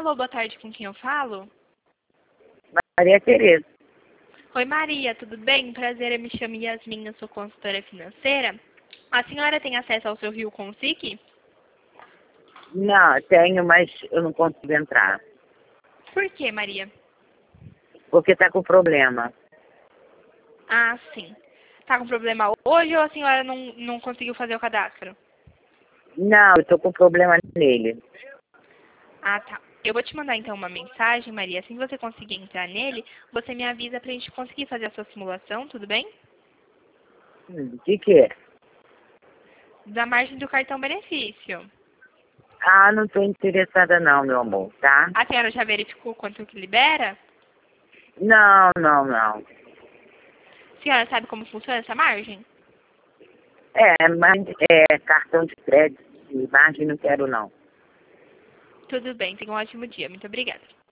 Alô, boa tarde, com quem eu falo? Maria Tereza. Oi, Maria, tudo bem? Prazer, eu me chamo Yasmin, eu sou consultora financeira. A senhora tem acesso ao seu Rio Consic? Não, tenho, mas eu não consigo entrar. Por quê, Maria? Porque tá com problema. Ah, sim. Tá com problema hoje ou a senhora não conseguiu fazer o cadastro? Não, eu tô com problema nele. Ah, tá. Eu vou te mandar então uma mensagem, Maria. Assim que você conseguir entrar nele, você me avisa pra gente conseguir fazer a sua simulação, tudo bem? O que é? Da margem do cartão benefício. Ah, não tô interessada não, meu amor, tá? A senhora já verificou quanto que libera? Não, não, não. A senhora sabe como funciona essa margem? Mas cartão de crédito, imagem não quero não. Tudo bem, tenha um ótimo dia. Muito obrigada.